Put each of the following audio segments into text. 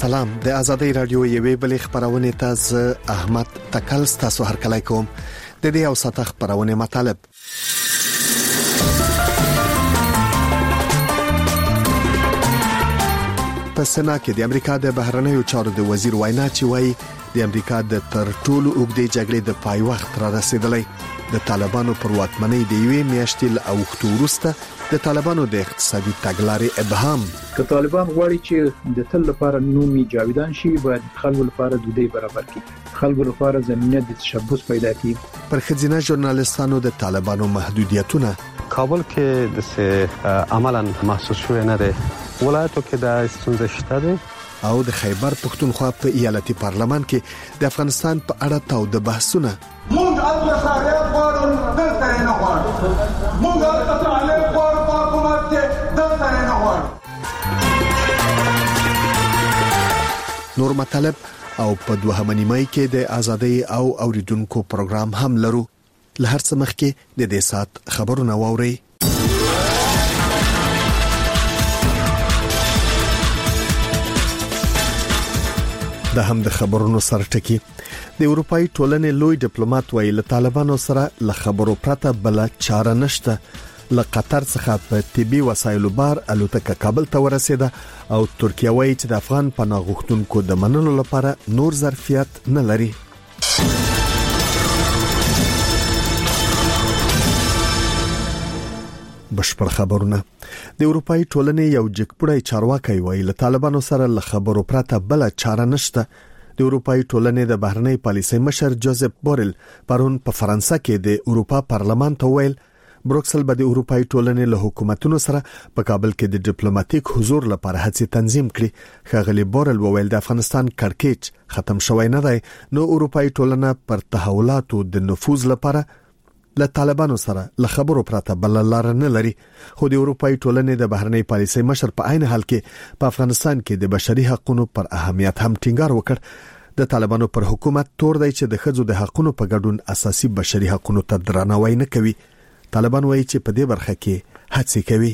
سلام د آزادۍ رادیو یوې بلې خبرونه ته احمد تکل تاسو هر کله کوم د دې او ساته خبرونه مطالب په سنا کې د امریکا د بهرنیو چارو د وزیر وینا چې وایي د امریکا د تر ټولو اوږدې جګړې د پای وخت را رسیدلی د طالبانو پر واکمنۍ د یوې میاشتې او وروسته د طالبانو د اقتصادي تګلارې ابهام که طالبان غواړي چې د تل لپاره نومي جاویدان شي باید خلکو لپاره د دې برابر کړي خلکو لپاره زمينه د تشبث پیدا کړي پر خځینه ژورنالیستانو د طالبانو محدودیتونه کابل کې د عملاً محسوس شوی نه دی ولایتو کې د ستونزې شته دي او د خیبر پختونخوا په ایالتي پارلمان کې د افغانستان په اړه تاوده بحثونه مونږ البشریت غواړو دلته نه غواړو مونږ البشریت غواړو په حکومت کې دلته نه غواړو نور مطالب او په دوهمه نیمه کې د ازادۍ او اوریدونکو پروګرام هم لرو له هر څه مخکې د دې سات خبرونه واوري د هم د خبرونو سرټکی د اروپאי ټولنې لوی ډیپلوماټ ویل طالبانو سره ل خبرو پرته بل چاره نشته ل قطر څخه په طبي وسایلو بار الوتکه کابل ته ورسېده او ترکیه وایي چې د افغان پناه غوښتونکو د منلو لپاره نور ظرفیت نه لري بشپړ خبرونه د اروپאי ټولنې یو جګپړی چارواکي ویل طالبانو سره ل خبرو پرته بل چاره نشته د اروپאי ټولنې د بهرنۍ پالیسۍ مشر جوزف بورل پرون په فرانسه کې د اروپا پارلمان ته ویل بروکسل به د اروپאי ټولنې له حکومتونو سره په کابل کې د ډیپلوماټیک حضور لپاره هڅې تنظیم کړي خغلی بورل وویل د افغانستان کړکېچ ختم شوی نه دی نو اروپאי ټولنه پر تحولاتو د نفوذ لپاره له طالبانو سره له خبرو پرته بل لار نه لري خو د اروپאי ټولنې د بهرنۍ پالیسۍ مشر په عین حال کې په افغانستان کې د بشري حقوقو پر اهمیت هم ټینګار وکړ د طالبانو پر حکومت تور دی چې د ښځو د حقوقو په ګډون اساسي بشري حقوقو ته درناوی نه کوي طالبان وایي چې په دې برخه کې هڅې کوي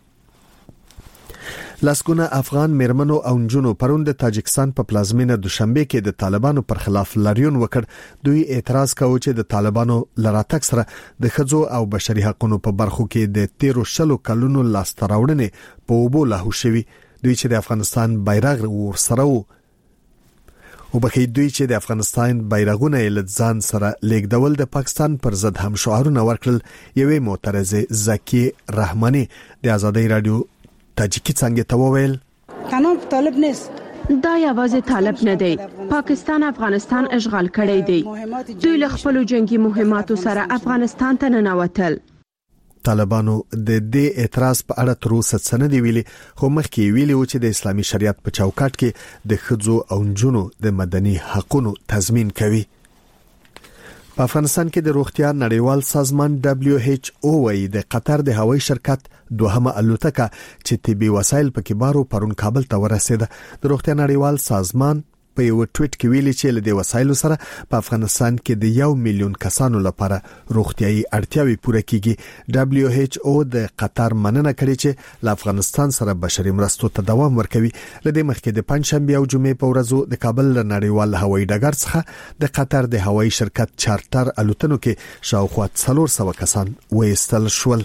لاسګونه افغان مرمنو او نجونو پروند د تاجکستان په پلازمینه دوشنبه کې د طالبانو پر خلاف لاریون وکړ دوی اعتراض کاوه چې د طالبانو لراتک سره د ښځو او بشري حقوقو په برخو کې د 13 کلونو لاستراوړنې په وبو لاهو شوی دوی چې د افغانستان بیرغ ورسره وو او بخې دوی چې د افغانستان بیرغونه لځان سره لیکدول د پاکستان پر ضد هم شعارونه ورکړل یوې معترضه زکی رحمانی د آزادۍ رادیو تاجیکی څنګه ته وویل قانون طالب نیست دا یوازې طالب نه دی پاکستان افغانستان اشغال کړی دی دوی له خپل جنگي مهماتو سره افغانستان ته ننوتل طالبانو د دې اعتراض په اړه تر اوسه څه نه دی ویلي خو مخکې ویلي و چې د اسلامي شریعت په چوکاټ کې د ښځو او نجونو د مدني حقوقو تضمین کوي په افغانستان کې د روغتیا نړیوال سازمان WHO وايي د قطر د هوایي شرکت دوهمه الوتکه چې طبي وسایل پکې بارو پرون کابل ته ورسېده د روغتیا نړیوال سازمان په یو ټویټ کې ویلي چې له دې وسایلو سره په افغانستان کې د 1 میلیون کسانو لپاره روغتيایي اړتیاوې پوره کیږي WHO د قطر مننه کړې چې له افغانستان سره بشري مرستو ته دوام ورکوي لدې مخکې د پنځشنبه او جمعې په ورځو د کابل نړیوال هوایي ډګر څخه د قطر د هوایي شرکت چارټر الوتنو کې شاوخوا 400 کسان وایستل شول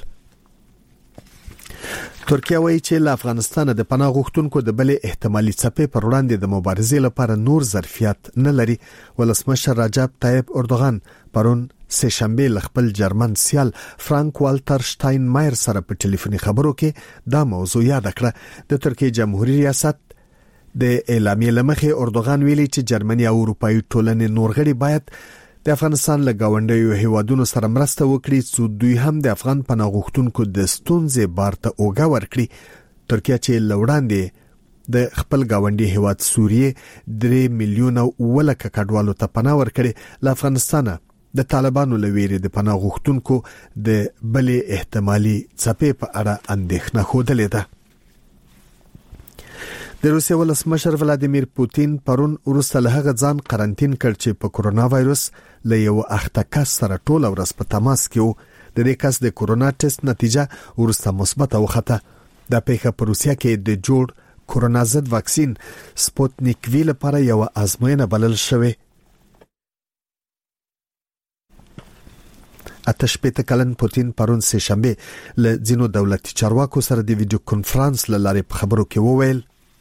ترکیه وایي چې له افغانستان د پناه غوښتونکو د بلې احتمالي څپې پر وړاندې د مبارزې لپاره نور ظرفیت نه لري ولسمشر رجب طیب اردوغان پرون سه شنبه ل خپل جرمن سیال فرانک والټر شټاینمایر سره په ټلیفوني خبرو کې دا موضوع یاد کړه د ترکیه جمهوریت ریاست د اعلامیې لمخې اردوغان ویلي چې جرمني او اروپאי ټولنې نورغړي باید د افغانستان له گاونډیو هیوادونو سره مرسته وکړي چې دوی هم د افغان پناه غوښتونکو د ستونزې بارته اوګه ورکړي ترکیه چې لوړاندې د خپل گاونډي هیواد سوریه 3 میلیونه ولکه کډوالو ته پناه ورکړي له افغانستانه د طالبانو لویری د پناه غوښتونکو د بلې احتمالي څپې په اړه اندېښنه خوده ده د روسیې ولسمشر ولادیمیر پوتین پرون وروسته له هغه ځان قرنټین کړ چې په کورونا وایروس له یو اخته کس سره ټول ورځ په تماس کې و د دې کس د کورونا ټیسټ نتیجه وروسته مثبت وخته د پیښه په روسیه کې د جوړ کورونا ضد واکسین سپوتنیک وی لپاره یو آزموینه بلل شوې. اتشپېته کلن پوتین پرون سه شنبه له ځینو دولتي چارواکو سره د ویډیو کانفرنس لارې په خبرو کې وویل: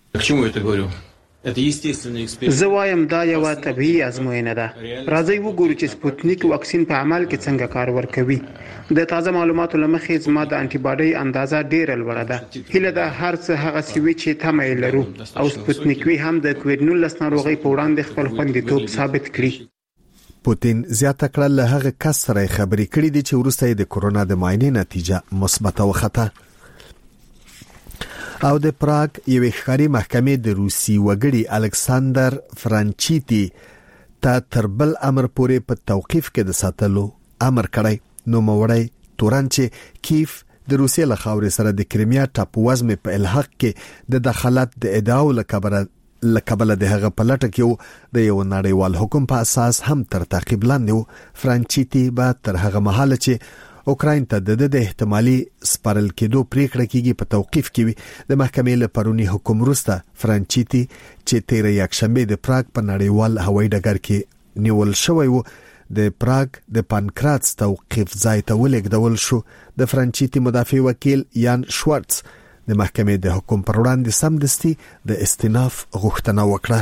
زه وایم دا یو طبيعي ازموینه ده. راځي وګورو چې سپوتنیک واکسین په عمل کې څنګه کار ورکوي. د تازه معلوماتو لمخې زما د انټي باډي اندازه ډېره لوړه ده. هیله ده هر څه هغه سوي چې تمه لرو او سپوتنیک وی هم د کووډ-19 ناروغي په وړاندې خپل خوندیتوب ثابت کړي. پوتین زیاته کړه له هغه کس سره خبرې کړې دي چې وروسته د کورونا د معاینې نتیجه مثبت وخته. او د پراګ یوې ښکاري محکمې د روسي وګړي الکساندر فرانچیتی ته تر بل امر پورې په توقيف کې د ساتلو امر کړی. نو موړی تورانچې کیف د روسیې له خاورې سره د کریمیا ټاپووزمې په الحاق کې د دخالت د ادعاو لکبله د هغه پلټه کې د یو نړیوال حکم په اساس هم تر تعقیب لاندې و. فرانچیتی به تر هغه مهاله چې اوکراین ته د احتمالي سپارل کېدو پریکړه کیږي په توقيف کې وي. د محکمې له پرونی حکم وروسته فرانچیتی چې 13 یکشنبه د پراګ په نړیوال هوایي ډګر کې نیول شوی و د پراګ د پانکراتس توقيف ځای ته ولېږدول شو. د فرانچیتی مدافع وکیل یان شوارتز د محکمې د حکم پر وړاندې سمدستي د استئناف غوښتنه وکړه.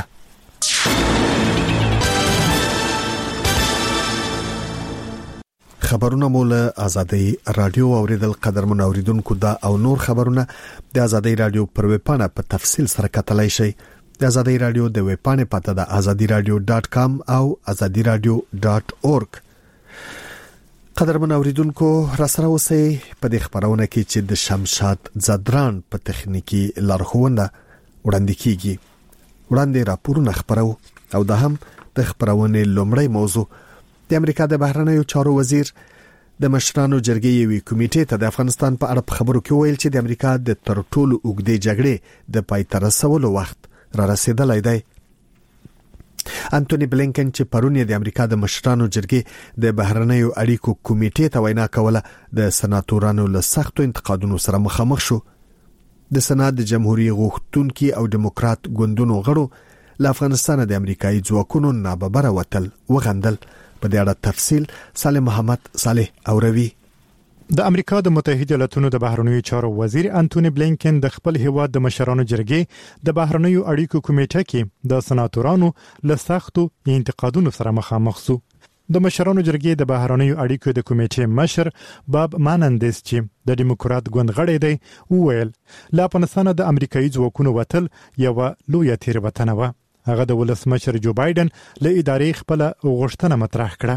خبرونه مولا آزادی رادیو اوریدل قدرمن اوریدونکو دا او نور خبرونه د آزادی رادیو پر ویب پاڼه په تفصیل سره کتلای شئ. د آزادی رادیو د ویب پاڼې پته د azadiradio.com او azadiradio.org. قدرمن اوریدونکو را سره اوسئ په دې خبرونه کې چې د شمشاد زدران په تخنیکی لارښوونه وړاندې کیږي. وړاندې راپورونه خبرو او د هم د خبرونه لومړی موضوع د امریکا د بهرنیو چارو وزیر د مشرانو جرګې یوې کمیټې ته د افغانستان په اړه خبرو کې ویل چې د امریکا د تر ټولو اوږدې جګړې د پای ته رسولو وخت را رسیدلی دی. انټونی بلینکن چې پرون د امریکا د مشرانو جرګې د بهرنیو اړیکو کمیټې ته وینا کوله د سناتورانو له سختو انتقادونو سره مخامخ شو. د سنات د جمهوریت غوښتونکي او دیموکرات ګوندونو غړو له افغانستان د امریکایي ځواکونو ناببره وتل وغندل. په دې اړه تفصیل صالح محمد صالح اوروي. د امریکا د متحده ایالاتونو د بهرنیو چارو وزیر انټونی بلینکن د خپل هیواد د مشرانو جرګې د بهرنیو اړیکو کمیټه کې د سناتورانو له سختو انتقادونو سره مخامخ شو. د مشرانو جرګې د بهرنیو اړیکو د کمیټې مشر باب مانندس چې د دیموکرات ګوند غړی دی وویل لا افغانستان د امریکایي ځواکونو وتل یو لویه تیروتنه و. هغه د ولسمشر جو بایدن له ادارې خپل غوښتنه مطرح کړه.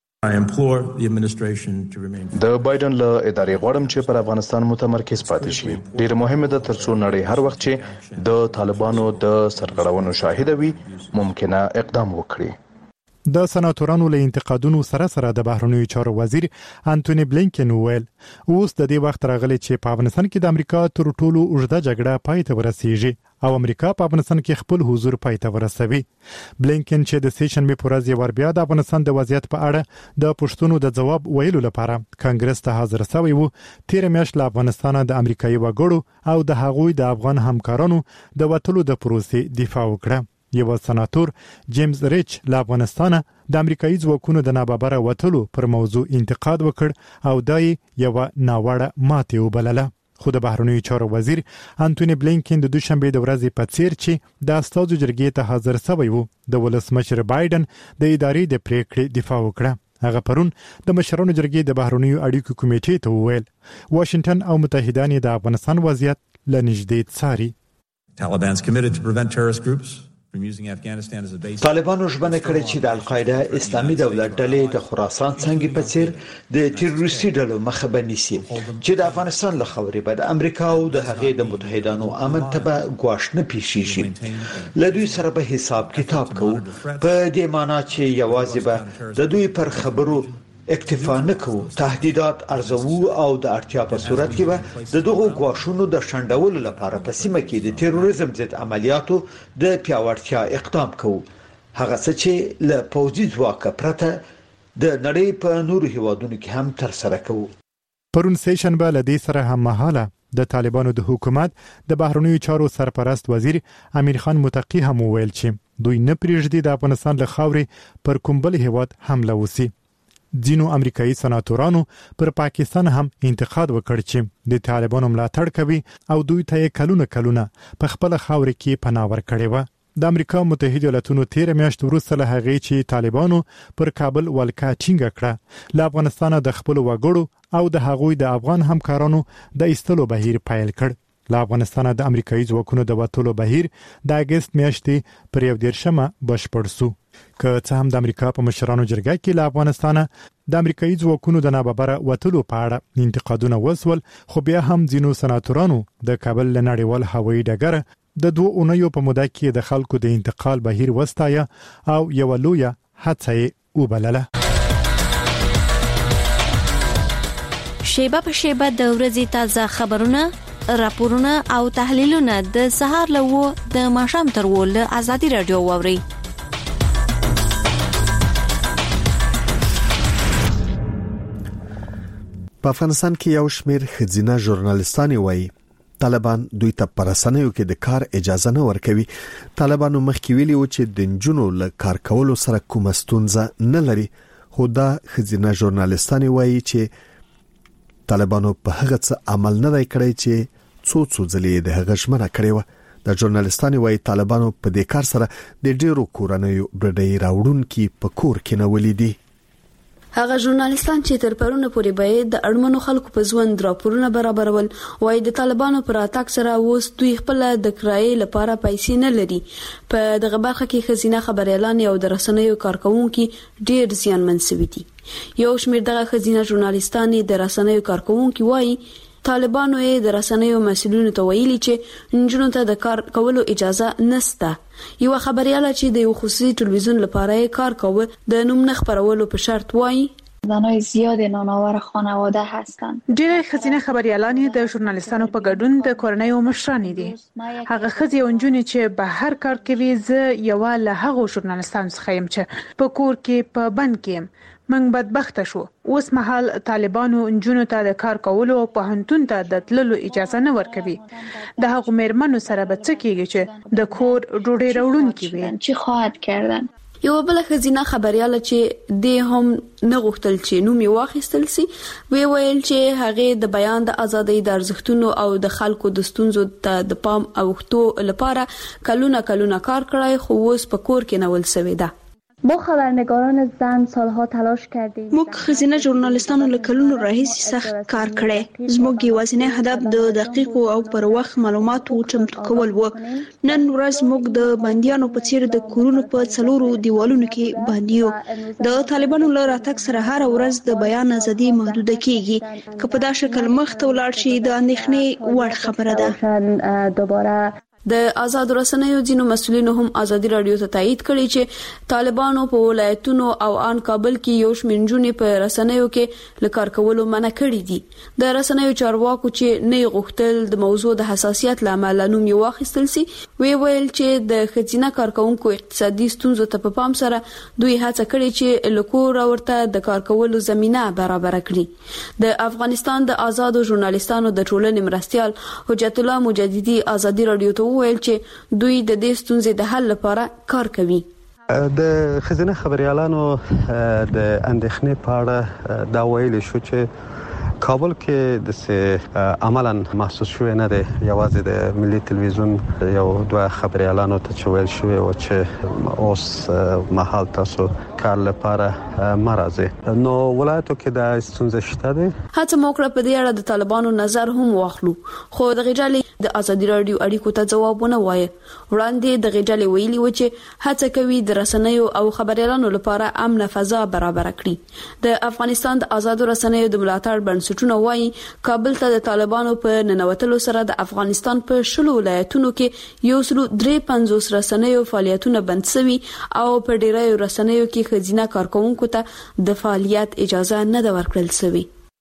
د بایدن له ادارې غواړم چې پر افغانستان متمرکز پاتې شي. ډېر مهمه ده ترڅو نړۍ هر وخت چې د طالبانو د سرغړونو شاهد وي ممکنه اقدام وکړي. د سناتورانو له انتقادونو سره سره د بهرنیو چارو وزیر انټونی بلینکن ویل اوس د دې وخت راغلی چې په افغانستان کې د امریکا تر ټولو اوږده جګړه پای ته ورسیږي او امریکا په افغانستان کې خپل حضور پای ته ورسوي. بلینکن چې د سیشنبه پر ورځ ور بیا د افغانستان د وضعیت په اړه د پښتنو د جواب ویلو لپاره کانګرس ته حاضر شوی وو. 13 میاشت له افغانستان د امریکایي وګړو او د هغوی د افغان همکارانو د وټلو د پروسې دفاع وکړه. یو سناتور جیمز ریچ له افغانستان د امریکایي ځواکونو د ناببره وټلو پر موضوع انتقاد وکړ او دای یو ناوړه ماته وبلله. خو د بهرنیو چارو وزیر انټونی بلینکن د دوشنبه د ورځې په څیر چې د استازو جرګې ته حاضر شوی وو د ولسمشر بایدن د ادارې د پریکړې دفاع وکړه. هغه پرون د مشرانو جرګې د بهرنیو اړیکو کمیټې ته وویل واشنگټن او متحدان د افغانستان وضعیت لنږدې څاري. Taliban's committed to prevent terrorist groups طالبانو ژمنه کړې چې د القاعده اسلامي دولت ډلې د خراسان څنګه په څیر د تروریستي ډلو مخه بنيسي چې د افغانستان له خاورې به د امریکا او د هغې د متحدانو امن ته به ګواښ نه پیښیږي. له دوی سره به حساب کتاب کوو په دې معنی چې یوازې به د دوی پر خبرو اکتفا نه کوو. تهدیدات ارزو او د اړتیا په صورت کې به د دغو ګواښونو د شنډولو لپاره په سیمه کې د تروریزم ضد عملیاتو د پیاوړتیا اقدام کوو. هغه څه چې له پوځي ځواک پرته د نړۍ په نورو هیوادونو کې هم تر سره کوو. پرون سیشنبه له دې سره هم مهاله د طالبانو د حکومت د بهرنیو چارو سرپرست وزیر امیر خان متقی هم وویل چې دوی نه پریږدي د افغانستان له خاورې پر کوم بل هیواد حمله وشي. ځینو امریکایي سناتورانو پر پاکستان هم انتقاد وکړ چې د طالبانو ملاتړ کوي او دوی ته کلونه په خپل خاورې کې پناه ورکړي و. د امریکا متحده ایالاتونو 13 میاشت وروسته له هغې چې طالبانو پر کابل ولکه ټینګه کړه، له افغانستان د خپل وګړو او د هغوی د افغان همکارانو د ایستلو بهیر پیل کړ. له افغانستان د امریکایي ځواکونو د وټولو بهیر د اگست میاشتې پر 11 بشپړ شو. که څه هم د امریکا په مشرانو جرګه کې له افغانستان د امریکایي ځواکونو د ناببره وټولو په اړه انتقادونه وسول، خو بیا هم ځینو سناتورانو د کابل له نړیوال هوایي ډګر د 2 اونیو په موده کې د خلکو د انتقال بهیر وستایه او یو لویه هڅه یې وبلله. شیبه په شیبه د ورځې تازه خبرونه، راپورونه او تحلیلونه د سهار له د ماښام تر له آزادي رادیو واوري. په افغانستان کې یو شمېر ښځینه ژورنالستانې وایي طالبان دوی ته پر رسنیو کې د کار اجازه نه ورکوي. طالبانو مخکې ویلي و چې د نجونو له کار کولو سره کومه ستونزه نه لري، خو دا ښځینه ژورنالستانې وایي چې طالبانو په هغه څه عمل نه دی کړی چې څو ځلې د هغه ژمنه کړې و. د ژورنالستانې وایي طالبانو په دې کار سره د ډېرو کورنیو برډۍ راوړونکي په کور کې نولې دي. هغه ژورنالستان چې تر پرونه پورې به د اړمنو خلکو په ژوند راپورونه برابرول، وایي د طالبانو پر اتاک سره اوس دوی خپل د کرایې لپاره پیسې نه لري. په دغه برخه کې ښځینه خبريالان او د رسنیو کارکونکي ډېر زیانمن شوي دي. یو شمېر دغه ښځینه ژورنالستان د رسنیو کارکونکي وایي طالبانو یې د رسنیو مسؤلینو ته ویلي چې نجونو ته د کار کولو اجازه نشته. یو خبرياله چې د یو خصوصي ټلویزیون لپاره کار کوي د نوم نه خبرولو په شرط وایي زنای زیاد نانآور خانواده هستند. ډېر ښځینه خبريالان د ژورنالستانو په ګډون د کورنیو مشران دي. هغه ښځې او نجونې چې به هر کار کوي، زه یو له هغو ژورنالستانو څخه یم چې په کور کې په بند کې من بدبخته شو. اوس مهال طالبانو نجونو ته د کار کولو او پوهنتون ته د تللو اجازه نه ورکوي. د هغو مېرمنو سره به څه کیږي چې د کور ډوډۍ راوړونکي وي؟ چی خواهد کردن؟ یو بل ښځینه خبرياله چې د هم نه غوښتل چې نوم یې واخیستل سي، ویل چې هغه د بیان د ازادۍ د ارزښتونو او د خلکو د ستونزو ته د پام اوښتو لپاره کلونه کار کړی، خو اوس په کور کې نول شوی ده. ما خبرنگاران زن سالها تلاش کردیم. موږ ښځینه ژورنالستانو له کلونو راهیسې سخت کار کړی. زموږ یوازینی هدف د دقیقو او پر وخت معلوماتو چمتو کول و. نن ورځ موږ د بندیانو په څیر د کورونو په 4 دیوالونو کې باندې یو. د طالبانو له راتګ سره هر ورځ د بیان ازادي محدوده کیږي. که په دا شکل مخ ته ولاړ شي د اندېښنې وړ خبره ده. دوباره د آزاد رسنیو ځینو مسؤلینو هم آزادي رادیو ته تایید کړی چې طالبانو په ولایتونو او ان کابل کې یو شمېر نجونې په رسنیو کې لکار کولو منع کړی دي. د رسنیو چارواکو چې نه غوښتل د موضوع د حساسیت لامل نوم یې واخیستل سي، ویل چې د ښځینه کارکونکو اقتصادي ستونزو ته په پام سره دوی هڅه کړې چې لکور ورته د کار کولو زمينه برابر کړي. د افغانستان د آزادو ژورنالستانو د ټولنې مرستيال حجت الله مجددي آزادي رادیو ته ویل چې دوی د دې ستونزې د حل لپاره کار کوي. د ښځینه خبريالانو د اندېښنې په اړه دا ویل شو چې کابل کې د عملاً محسوس شوی نه دی. یوازې د ملي تلویزیون یو 2 خبريالانو ته چویل شوی و چې اوس مهال تاسو کار لپاره مرزه. نو ولایتو کې د ستونزې شته دي. هڅه موکړه په دې اړه د طالبانو نظر هم واخلو، خو د غجالي د آزادي رادیو اړیکو ته ځوابونه وایي. وړاندې د غجالي ویلي و چې هڅه کوي د رسنیو او خبريالانو لپاره امن فضا برابر کړي. د افغانستان د آزادو رسنیو د ملاتړ بنسټونه وایي کابل ته د طالبانو په ننوتلو سره د افغانستان په 10 ولایتونو کې 153 رسنیو فعالیتونه بند شوي او په ډیرو رسنیو کې ښځینه کارکونکو ته د فعالیت اجازه نه ده ورکړل شوې.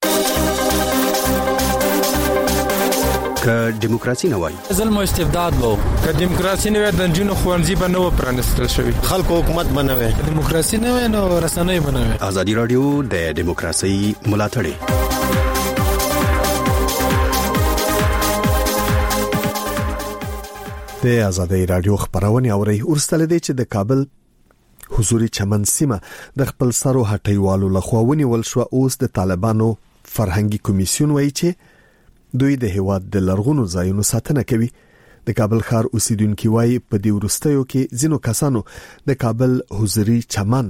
که دیموکراسي نه وای ظلم او استبداد وو، که دیموکراسي نه وای د جنونو خوانځي به نه پرانستل شوی، خلکو حکومت بنوي، دیموکراسي نه وای نو رسنۍ بنوي. آزادي رادیو د دیموکراسي ملاتړی. د آزادۍ رادیو خبرونه اوري ورستل دي چې د کابل حضوري چمن سیمه د خپل سرو هټیوالو لخوا ونیول شو. اوس د طالبانو فرهنګي کمیسیون وایي چې دوی د هیواد د لرغونو ځایونو ساتنه کوي. د کابل ښار اوسیدونکو وایي په دې ورستیو کې ځینو کسانو د کابل حضوري چمن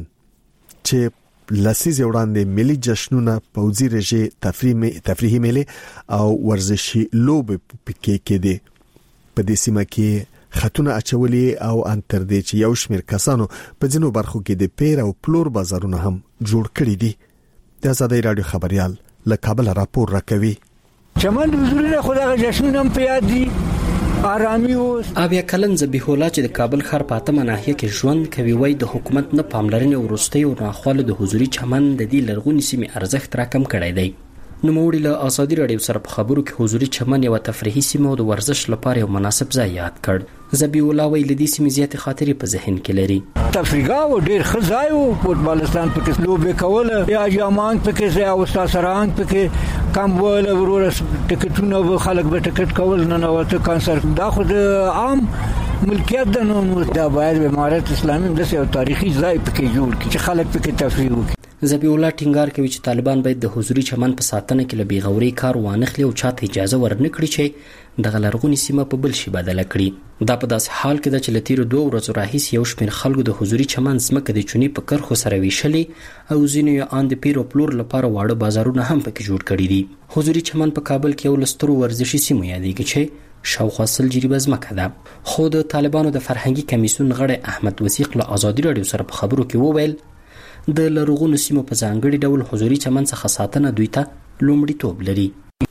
چې لسیز وړاندې ملي جشنونه پوځي رژې تفریحي میله او ورزشي لوب پکې کې دي. په دې سیمه کې خطونه اچولي او انتر دي چې یو شمېر کسانو په ځینو برخو کې د پیر او پلور بازارونه هم جوړ کړي دي. د آزادۍ رادیو خبريال له کابل راپور راکوي. چمن حضوري خدای جشنونه هم په یاد دي. آرامي اوس اویا کلن ذبیح الله چې د کابل ښار په اتمه ناحیه کې ژوند کوي وای د حکومت نه پاملرنې ورستي او ناخواله د حضوري چمن د دې لرغونی سیمې ارزښت راکم کړی دی. نو موږ له آزادۍ رادیو سره په خبرو کې حضوري چمن یو تفریحي سیمه او د ورزش لپاره یو مناسب ځای یاد کړ. ذبیح الله وی لدی سیمې زیات خاطرې په ذهن کې لري. تفریحا او ډیر خزای او فوټبالستان پکې لوب کوله یا جامان پکې ځای او ساسران پکې کم ول ورور ټیکټونه خلک به ټیکټ کول نه نو کانسرت دا خو د عام ملکیت د نو د باید امارت اسلامي د یو تاریخي ځای پکې جوړ کړي چې خلک پکې تفریح وکړي. ذبیح الله ټینګار کوي چې طالبان باید د حضوري چمن په ساتنه کې له بیغوري کار وانخلي او چاته اجازه ورنکړي چې د غلرغونی سیمه په بل شي بدل کړي. دا په داس حال کې د چلتیر 2 ورځې راهیس یو شمېر خلکو د حضوري چمن سمکه د چونی په کرخو سره ویشلي او ځینې یې ان د پیر او پلور لپاره واړه بازارونه هم پکې جوړ کړي دي. حضوري چمن په کابل کې یو لسترو ورزشي سیمه یادېږي چې شاوخوا 100 جریبه ځمکه ده. خو د طالبانو د فرهنګي کمیسیون غړی احمد وثیق له آزادۍ رادیو سره په خبرو کې وویل د لرغونو سیمو په ځانګړي ډول حضوري چمن څخه ساتنه دوی ته لومړیتوب لري.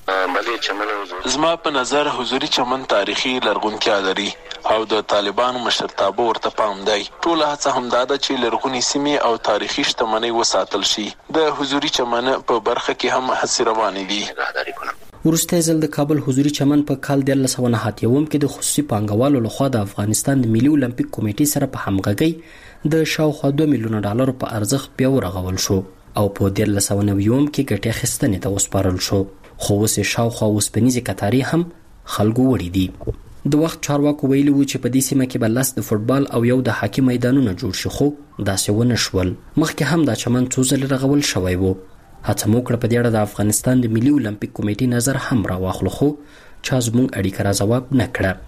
زما په نظر حضوري چمن تاریخي لرغونتیا لري او د طالبانو مشرتابه ورته پام دی. ټول هڅه هم دا ده چې لرغونی سیمې او تاریخي شتمنۍ وساتل شي. د حضوري چمن په برخه کې هم هڅې روانې دي. وروسته ځل د کابل حضوري چمن په کال 1989 کې د خصوصي پانګوالو لخوا د افغانستان د ملي اولمپیک کمیټې سره په همغږۍ د شاوخوا 2 میلیونه ډالر په ارزښت بیا ورغول شو او په 1990 کې ګټه اخیستنې ته وسپارل شو. خو اوس شاوخوا اوسپنیزې کتاري هم خلکو وړي دي. د وخت چارواکو ویلي و چې په دې سیمه کې بل د فوتبال او یو د هاکي میدانونه جوړ شي خو داسې ونه شول. مخکې هم دا چمن څو ځله رغول شوی و. هڅه مو کړه په دې اړه د افغانستان د ملي اولمپیک کمیټې نظر هم راواخلو خو چا زموږ اړیکه را جواب نه کړه.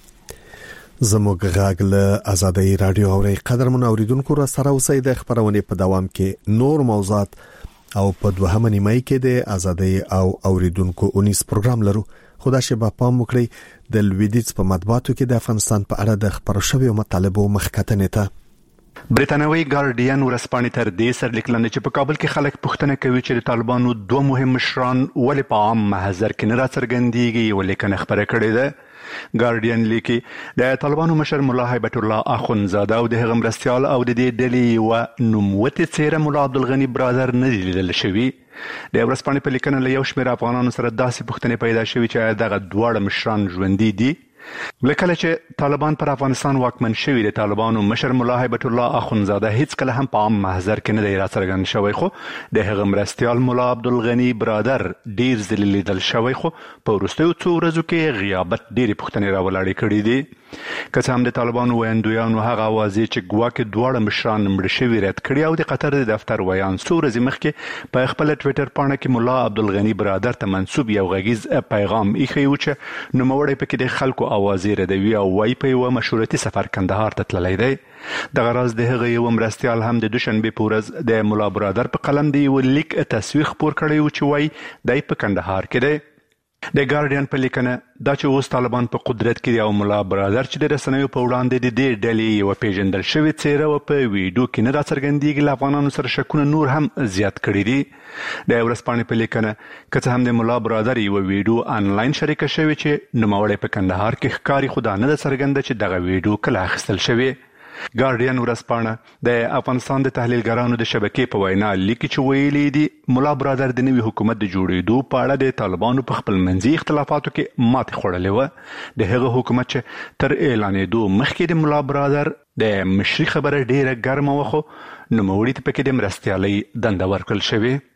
زموږ غاګ له آزادۍ رادیو اوري قدرمن اوریدونکو را سره اوسئ. د خبرونه په دوام کې نور موضوعات او په دوهمه نیمه کې د آزادۍ او اوریدونکو 19 پروګرام لرو. خدا شبا پام وکړئ د لویدیز په مطبوعاتو کې د افغانستان په اړه د خبرو شویو مطالبو مخکتنې ته. برېټانوي ګارډین ورسپانې تر دې سره لیکلند چې په کابل کې خلک پوښتنه کوي چې د طالبانو 2 مهم مشران ولې په عام محضر کې نه راڅرګندېږي ولیکنه خبره کړې ده. ګارډین لیکي د طالبانو مشر مولا هیبت الله اخونزاده او د هغه مرستیال او د دې ډلې و نوموتي څیره مولا عبدالغني برادر نه دی لیدل شوی. د ورسپانې په لیکنه له یو شمېر افغانانو سره داسې پوښتنې پیدا شوې چې دغه دواړه مشران ژوندي دي. لکه چې طالبان پر افغانستان واکمن شوی د طالبانو مشر مولا هیبت الله اخونزاده هیڅ کله هم په عام محضر کې نه دی راڅرګند شوی خو د هغه مرستیال مولا عبدالغني برادر ډیر ځله لیدل شوی خو په وروستیو څو ورځو کې غیابت ډېرې پوښتنې راولاړې کړي دي. که څه هم د طالبانو ویاندویانو هغه اوازې چې ګواکې دواړه مشران مړه شوي رد کړي او د قطر د دفتر ویان څو ورځې مخکې په خپل ټویټر پاڼه کې مولا عبدالغني برادر ته منسوب یو غږیز پیغام ایښی و چې نوموړی پکې د خلکو اوازې ردوي او وایي په یوه مشورتي سفر کندهار ته تللی دی. دغه راز د هغه یو مرستیال هم د دوشنبې په ورځ د مولا برادر په قلم د یو لیک تصویر خپور کړی و چې وایي دی په کندهار کې دی. د ګارډین په لیکنه دا چې اوس طالبان په قدرت کې دی او مولا برادر چې د رسنیو په وړاندې د دې ډلې یوه پیژندل شوې څیره و په ویډیو کې نه راڅرګندېږي له افغانانو سره شکونه نور هم زیات کړي دي. د ورځپاڼې په لیکنه که څه هم د مولا برادر یوه ویډیو آنلاین شریکه شوې چې نوموړی په کندهار کې ښکاري خو دا نه ده څرګنده چې دغه ویډیو کله اخیستل شوې. ګارډین ورځپاڼه د افغانستان د تحلیلګرانو د شبکې په وینا لیکي چې ویلي دي مولا برادر د نوي حکومت د جوړېدو په اړه د طالبانو په خپل منځي اختلافاتو کې ماتې خوړلې وه. د هغه حکومت چې تر اعلانېدو مخکې د مولا برادر د مشري خبره ډیره ګرمه وه خو نوموړي ته پکې د مرستیالۍ دنده ورکړل شوې.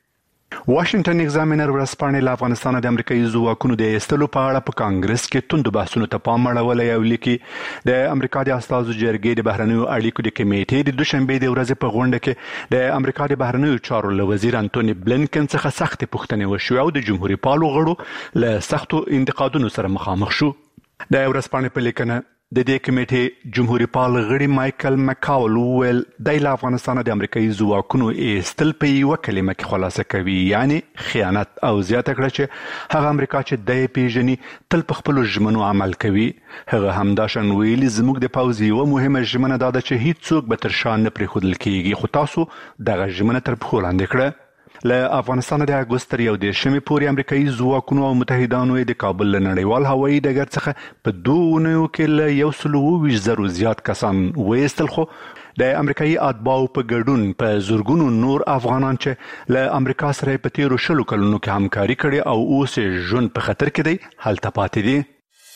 واشنگټن ایگزامینر ورځپاڼې له افغانستان د امریکایي ځواکونو د ایستلو په اړه په کانګرس کې توندو بحثونو ته پام اړولی او لیکي د امریکا د استازو جرګې د بهرنیو اړیکو د کمیټې د دوشنبه د ورځې په غونډه کې د امریکا د بهرنیو چارو له وزیر انټونی بلینکن څخه سختې پوښتنې وشوې او د جمهوریت پالو غړو له سختو انتقادونو سره مخامخ شو. د ورځپاڼې په لیکنه د دې کمیټې جمهوریت پال غړي مایکل مکاول ویل د افغانستان د امریکایي ځواکونو ایستل په یو کلمه کې خلاصه کوي، یعنی خیانت، او زیاته کړه چې هغه امریکا چې د پیژني تل په خپل ژمنو عمل کوي. هغه همداشان ویلي زموږ د پوځ یو مهمه ژمنه دا ده چې هیڅ څوک به تر شا نه پرېښودل کیږي، خو تاسو دغه ژمنه تر پښو لاندې کړه. له افغانستان د اګوست تر 11 پورې امریکایي ځواکونو او متحدانو د کابل له نړیوال هوایي ډګر څخه په 2 اونیو کې له 120,000 زیات کسان وایستل، خو د امریکایي اتباعو په ګډون په زورګونو نور افغانان چې له امریکا سره په تیرو 10 کلونو کې همکاري کړې او اوس ژوند په خطر کې دی هلته پاتې دي.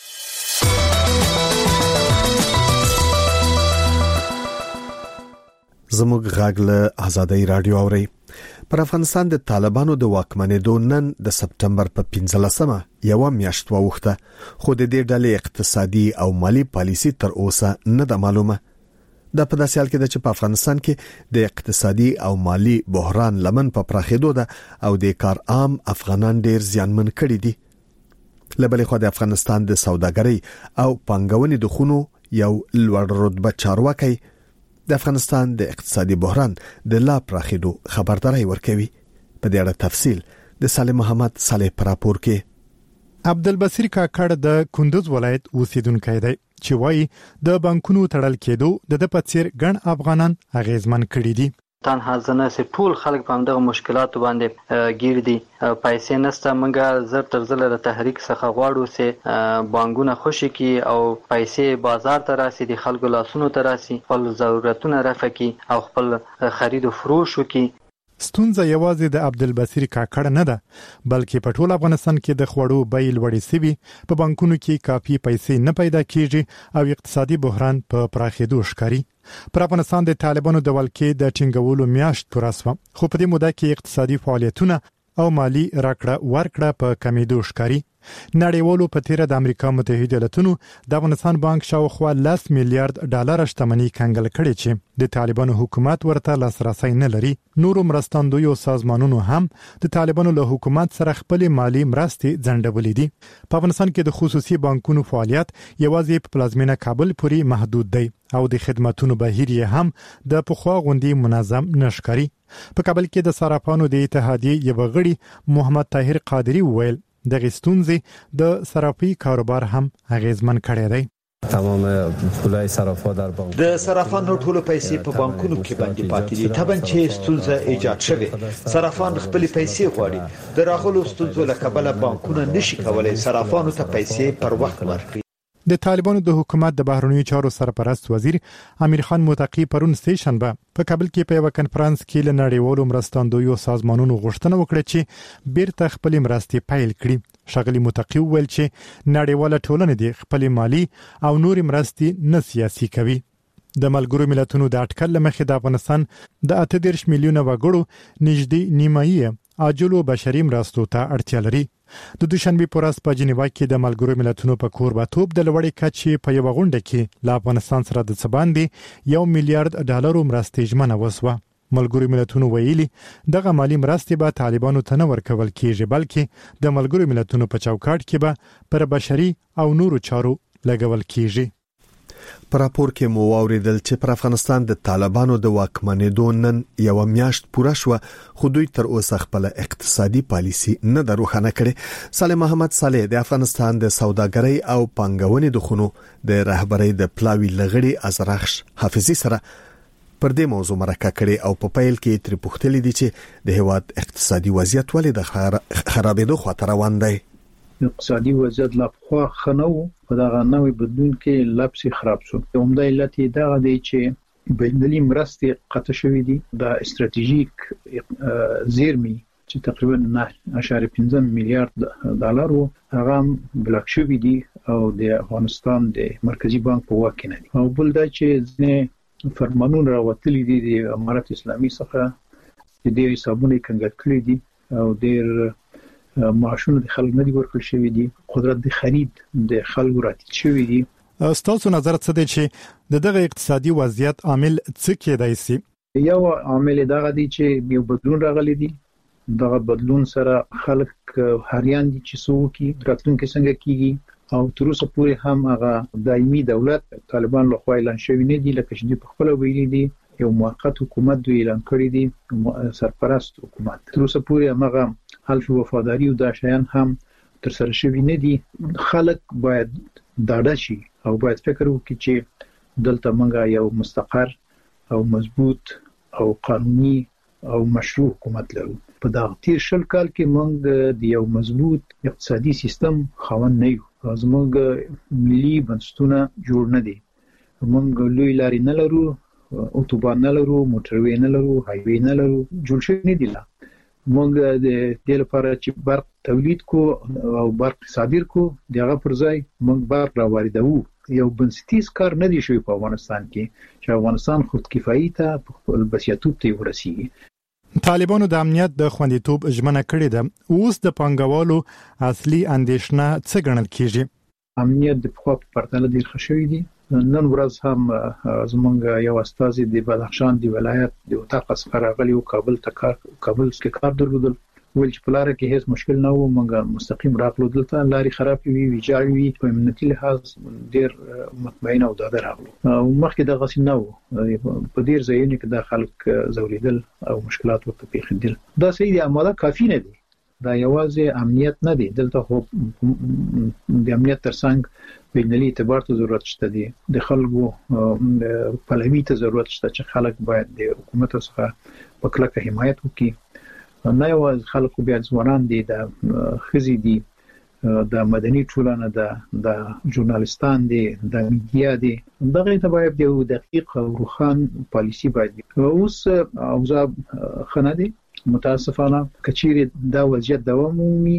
زموږ غږ له آزادۍ رادیو اوري. پر افغانستان د طالبانو د واکمنېدو نن د سپتمبر په 15مه یو میاشت ووخته، خو د دې ډلې اقتصادي او مالی پالیسي تر اوسه نه ده معلومه. دا په داسې حال کې ده چې په افغانستان کې د اقتصادي او مالی بحران لمن په پراخېدو ده او د کار عام افغانان ډیر زیانمن کړي دي. لبلې خو د افغانستان د سوداګرۍ او پانګونې د خونو یو لوړ رتبه چارواکي د افغانستان د اقتصادي بحران د لا پراخېدو خبرداري ورکوي. په دې اړه تفصیل د سالم محمد صالح پر راپور کې. عبدالبصیر کاکړ د کندوز ولایت اوسیدونکی دی چې وایي د بانکونو تړل کېدو د پڅیر ګڼ افغانان اغیزمن کړي دي. تنها ځنه سي ټول خلک په همدغه مشکلاتو باندې گیر دي. پیسې نسته، منګه زر تر زر له تحریک څخه غواړو سي بانکونه خوشي کی او پیسې بازار ته راسي، د خلکو لاسونو ته راسي، خپل ضرورتونه رفع کی او خپل خرید او فروش وکي. ستونزه یوازې د عبدالبصیر کاکړ نه ده، بلکې په ټول افغانستان کې د خوړو بیې لوړې سوي، په بانکونو کې کافي پیسې نه پیدا کیږي او اقتصادي بحران په پراخېدو ښکاري. پر افغانستان د طالبانو د ولکې د ټینګولو میاشت پوره شوه، خو په دې موده کې اقتصادي فعالیتونه او مالی راکړه ورکړه په کمیدو ښکاري. نړیوالو په تیره د امریکا متحده ایالاتونو د افغانستان بانک شاوخوا 10 میلیارډ ډالر شتمنۍ کنګل کړي چې د طالبانو حکومت ورته لاسرسي نه لري. نورو مرستندویو سازمانونو هم د طالبانو له حکومت سره خپل مالی مرستې ځنډولې دي. په افغانستان کې د خصوصي بانکونو فعالیت یوازې په پلازمینه کابل پورې محدود دی او د خدماتونو بهیر یې هم د پخوا غوندي منظم نشکري. په کابل کې د صرافانو د اتحادیې یو غړي محمد طاهر قادری ویل د غستونځي د صرافي کاروبار هم اغیزمن کړی دی. تمام پولای صرافا در بانک د صرافانو ټولو پیسې په بانکونو کې باندې پاتې دي. طبعا چې ستونزه ایجاد شوه، صرافان خپل پیسې غواړي، د راغلو ستونزو له کبله بانکونه نشي کولای صرافانو ته پیسې پر وخت ورکړي. د طالبانو د حکومت د بهرنیو چارو سرپرست وزیر امیر خان متقی پرون سه شنبه په کابل کې په یو کنفرانس کې له نړیوالو مرستندویو سازمانونو غوښتنه وکړه چې بیرته خپل مرستې پیل کړي. ښاغلي متقی ویل چې نړیواله ټولنه د خپل مالی او نور مرستې نه سیاسي کوي. د ملګرو ملتونو د اټکل لمخې د افغانستان د 38 میلیونه وګړو نږدې نیمایي عاجلو بشري مرستو ته اړتیا لري. د دوشنبه په ورځ په جنیوا کې د ملګرو ملتونو په کوربتوب د لوړې کچې په یو غونډه کې له افغانستان سره د څباندې 1 میلیارډ ډالر مرستې ژمنه وسوه. ملګرو ملتونو ویلي دغه مالی مرستې به طالبانو ته نه ورکول کیږي، بلکې د ملګرو ملتونو په چوکاټ کې به پر بشري او نورو چارو لګول کیږي. پر راپور کې مو واوریدل چې پر افغانستان د طالبانو د واکمنېدو نن یو میاشت پوره شوه، خو دوی تر اوسه خپل اقتصادي پالیسي نه دروخانه کړي. سالم محمد صالح د افغانستان د سوداګرۍ او پانګونې د خونو د رهبرۍ د پلاوی لغړي ازرخش حافظي سره پر دې موضوع مرکه کړي او په پیل کې تر پوښتلې دي چې د هیواد اقتصادي وضعیت ولې د خرابېدو خاطر روان دی. اقتصادي وضعیت لا خو خنو په دغه نوې بدلون کې لپسي خراب شو. عمده علت یې دا دی چې بینالمللي مرستې قطع شوې دي. د استراتیژیک زیرمې چې تقریبا 9.15 میلیارډ ډالر وو هغه بلاک شوې دي او د افغانستان د مرکزی بانک په واک کې نه دي. او بل دا چې ځنه فرمانونه راوتلي دي د امارت اسلامي څخه چې ډېر حسابونه کنګل کړي دي او ډیر معاشونه د خلکو نه دي ورکړل شوی دي قدرت د خرید د خلکو راتل شوی دي. ستاسو نظر څه دی چې دغه اقتصادي وضعیت عامل څه کېدای شي؟ یو عامل دغه دی چې یو بدلون راغلی دی. دغه بدلون سره خلک هریان دي چې سوکي راتلونکي څنګه کیږي او تر اوسه پورې هم هغه دایمي دولت طالبان له خوا اعلان شوی نه دی، لکه چې په خپل ویلي دي یو موقت حکومت دوی اعلان کړی دی، سرپرست حکومت. تر اوسه پورې هغه حلف وفاداری او دا شیان هم تر سره شوی نه دي. خلک باید ډاډه شي او باید فکر وکړي چې دلته موږ یو مستقر او مضبوط او قانوني او مشروع حکومت لرو. په دا تیر شل کال کې موږ د یو مضبوط اقتصادي سیستم خاوند نه یو. زموږ ملي بنسټونه جوړ نه دي. موږ لوی لارې نه لرو، اتوبان نه لرو، موټروي نه لرو، هایوي نه لرو، جوړ شوی نه دي. موږ د دې لپاره چې برق تولید کو او برق صادر کو دغه پر ځای موږ برق را واردوو. یو بنسټیز کار نه دی شوی په افغانستان کې چې افغانستان خودکفایي ته خپل بسیاتوب ته ورسیږي. طالبانو د امنیت د خوندیتوب ژمنه کړې ده. اوس د پانګوالو اصلي اندیشنه څه ګڼل کیږي؟ امنیت د خو په پرتله ډیر ښه شوی دی. نن ورځ هم زمونږ یو استاد د بدخشان د ولایت د وطاق څخه راغلی او کابل کې کار درلودل. ول چې په لار کې هیڅ مشکل نه و، موږ مستقیم راغلو. دلته لارې خراب وي، ویجاړ وي، په امنیتي لحاظ ډیر مطمئن او ډاډه راغلو. او مخکې د غسین نه و، په ډیر ځایونو کې د خلک زوریدل او مشکلات ورته پیښیدل. دا صحیح دی، اماده کافی نه دی. دا یوازې امنیت نه دی. دلته خو د امنیت ترڅنګ بینالي اعتبار ته ضرورت شته دی. د خلکو پلوي ته ضرورت شته چې خلک باید د حکومت څخه په کلکه حمایت وکړي. نه یوازې خلکو بیا ځوانان دي، د خزي دي، د مدني ټولنه ده، د ژورنالستان دي، د میډیا دي. دغه ته باید یو دقیق او روښان پالیسی باید. اوس اوضاع خنه دي متاسفانه. کچيري دا وضعیت دوام ومي،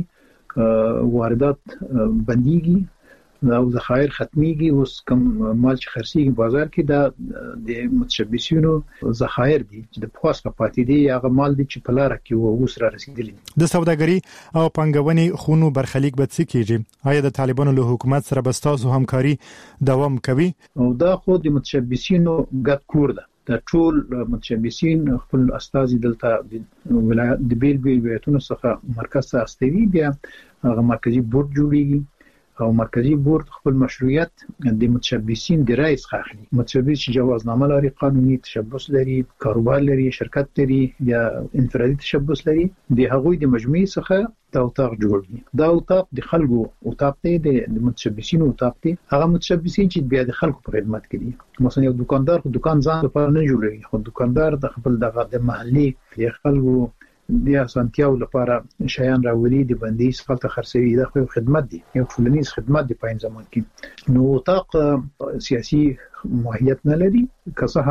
واردات بنديږي او ذخایر ختميږي. اوس کوم مال چې خرڅيږي بازار کې دا د متشبثینو ذخایر دي چې د پوسټ پاتې دي، هغه مال دي چې په لار کې اوس را رسیدلی. د سوداګري او پنګونې خونو برخلیک به څه کیږي؟ آیا د طالبانو له حکومت سره به تاسو همکاري دوام کوي؟ او دا خو د متشبثینو ګډ کور ده. د ټول متشبثین خپل استازي دلته د ولایت د بیل ولایتونو څخه مرکز ته استوي. بیا هغه مرکزی بورډ جوړیږي او مرکزی بورډ خپل مشروعیت د متشبثین د رئیس اخلي. متشبث چې جوازنامه لري، قانوني تشبث لري، کاروبار لري، شرکت لري یا انفرادي تشبث لري، د هغوی د مجموعي څخه دا اوتاق جوړوي. دا اوتاق د خلکو اوتاق دی، د متشبثین اوتاق دی. هغه متشبثین چې بیا د خلکو په خدمت کې دي. مثلا یو دکاندار خو دکان ځان لپاره نه جوړوي، خو دکاندار د خپل د محلي د خلکو د اسانتیاو لپاره شیان راوړي، د بندیز خپل خرڅوي. دا خو خدمت دی، یو ټولنیز خدمت دی په زمان کې. نو اوتاق سیاسي ماهیت نه لري، که څه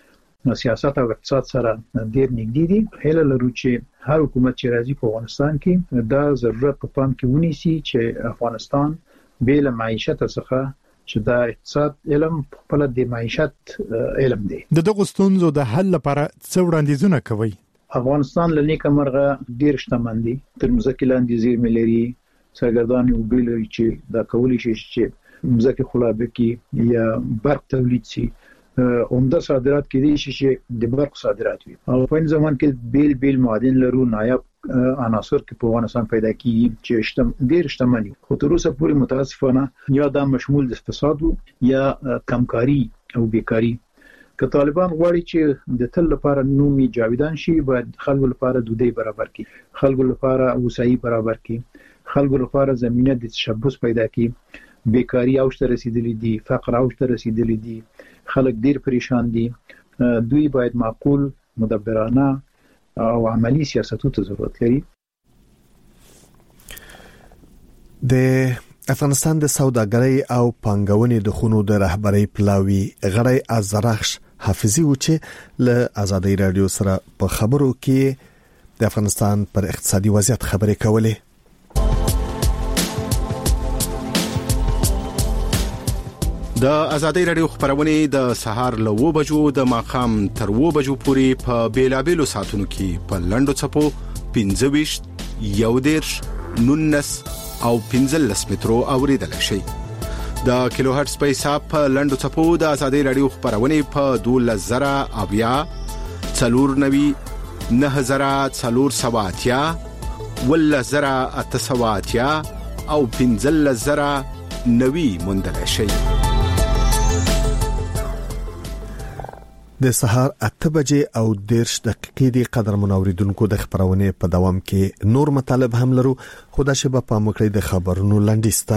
هم سیاست او اقتصاد سره ډیر نږدې دي. هله لرو چې هر حکومت چې راځي په افغانستان کې دا ضرورت په پام کې ونیسي چې افغانستان بیل معیشت څخه چې دا اقتصاد علم خپل د معیشت علم دی. د دغه ستونزو د حل لپاره څه وړاندیزونه کوي؟ افغانستان لنیکه مرغه ډیر شتمن دي، تر مزکه لاندې زیرمې لري، سرګردان او بیل لري چې دا کولی شي چې مزکه خلابه کې یا برق تولید شي. عمده صادرات کې دي چې د برق صادرات وي. او په زمان کې بیل معادن لرو، نایب عناصر کې په افغانستان پیدا کیږي چې ډیر شتمن دي. خو تر اوسه پورې متاسفانه یا دا مشمول د اقتصاد یا کمکاری او بیکاری. که طالبان غواړي چې د تل لپاره نومي جاویدان شي، باید خلکو لپاره دودي برابر کړي، خلکو لپاره وسایي برابر کړي، خلکو لپاره زمينه د تشبث پیدا کړي. بیکاری اوج ته رسیدلې دي، فقر اوج ته رسیدلې دي، خلک ډیر پریشان دي. دوی باید معقول، مدبرانه او عملی سیاستو ته ضرورت لري. د افغانستان د سوداګرۍ او پانګونې د خونو د رهبرۍ پلاوی غړی ازرخش حافظي و چې له آزادۍ رادیو سره په خبرو کې د افغانستان پر اقتصادي وضعیت خبرې کولې. د آزادۍ رادیو خبرونه د سهار له 9 بجو د ماخام تر 2 بجو پورې په بیلابېلو ساعتونو کې په لندو چپو 25 11 19 او 15 مترو اوریدل شي. د کیلو هرتز په حساب په لندو چپو د آزادۍ رادیو خبرونه په 12000 490 9470 10870 او 15090 مندل شي. د سهار 8 بجې او 10 دقیقې د قدر منوریدونکو د خبرونه په دوام کې نور مطالب هم لرو. خدا شبه په مکړې د خبرونو لنډیسته.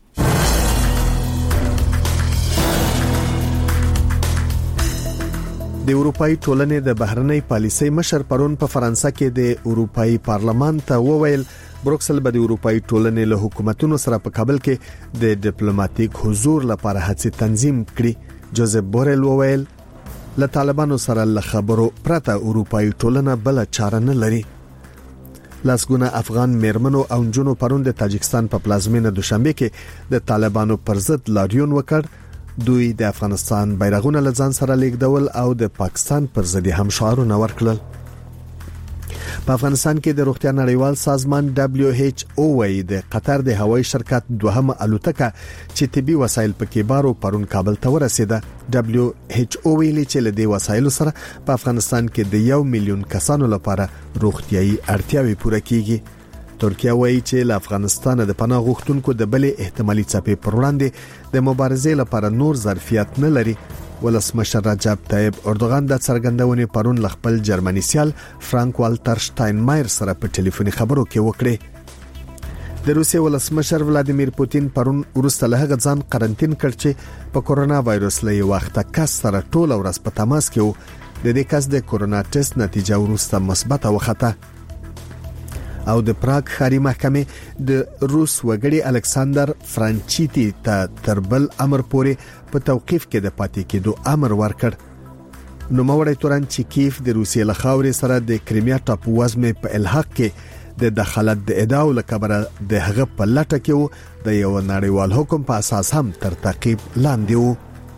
د اروپאי ټولنې د بهرنۍ پالیسۍ مشر پرون په فرانسه کې د اروپאי پارلمان ته وویل بروکسل به د اروپאי ټولنې له حکومتونو سره په کابل کې د ډیپلوماټیک حضور لپاره هڅې تنظیم کړي. جوزف بورل وویل له طالبانو سره له خبرو پرته اروپאי ټولنه بل چاره نه لري. لاسګونه افغان میرمنو او جنونو پرون د تاجکستان په پلازمینه دوشنبه کې د طالبانو پر ضد لاریون وکړ. دوی د افغانستان بیرغونه لزان سره لیکدول او د پاکستان پر ضد هم شعارونه ورکړل. په افغانستان کې د روغتیا نړیوال سازمان WHO وايي د قطر د هوایي شرکت دوهمه الوتکه چې طبي وسایل پکې بارو پرون کابل ته ورسېده. WHO ویلي چې له دې وسایلو سره په افغانستان کې د 1 میلیون کسانو لپاره روغتيایي اړتیاوې پوره کیږي. ترکیه وایي چې له افغانستان د پناه غوښتونکو د بلې احتمالي څپې پر وړاندې د مبارزې لپاره نور ظرفیت نه لري. ولسمشر رجب طیب اردوغان د څرګندونې پرون خپل جرمني سیال فرانک والټر شټاینمایر سره په ټلیفوني خبرو کې وکړه. د روسیې ولسمشر ولادیمیر پوتین پرون وروسته له هغه ځان قرنټین کړ چې په کورونا وایروس له وخت کس سره ټول ورځ په تماس کې وو. د دې کس د کورونا ټیسټ نتیجه وروسته مثبت وخته. او د پراګ ښاري محکمې د روس وګړي الکساندر فرانچیتی ته تربل امر پورې په توقيف کې د پاتې کېدو امر ورکړ. نو موري تورن چې کیف د روسیې له خاورې سره د کریمیا ټاپو وزمې په الحاق کې د دخالت د ادعاو لکبره د هغه په لټه کې وو. د یو نړیوال حکم په اساس هم تر تعقیب لاندې وو.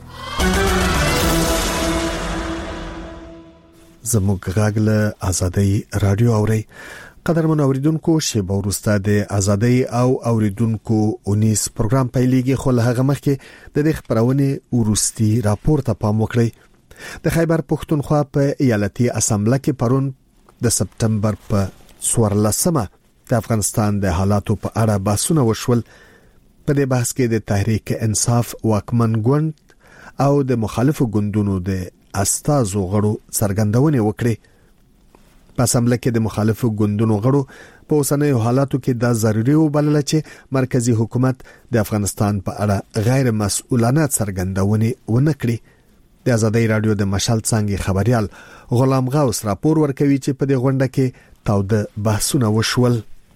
زموږ غاګله آزادۍ رادیو اوري. قدر منوریدونکو شیبه ورسته د آزادۍ او اوریدونکو 19 پروګرام پیلېږي. خو له هغه مخکې د دې خبرونه ورستي راپور ته پام وکړئ. د خیبر پښتونخوا په ایالتي اسامبله کې پرون د سپتمبر په 14مه د افغانستان د حالاتو په اړه بحثونه وشول. په دې بحث کې د تحریک انصاف واکمن ګوند او د مخالفو ګوندونو د استازو غړو څرګندونه وکړي. په اسامبله کې د مخالفو ګوندونو غړو په اوسنیو حالاتو کې دا ضروري وبلل چې مرکزی حکومت د افغانستان په اړه غیر مسؤلانه څرګندونه ونه کړي. د آزادۍ رادیو د مشال څنګه خبريال غلام غوث راپور ورکوي چې په دې غونډه کې تاوده بحثونه وشول.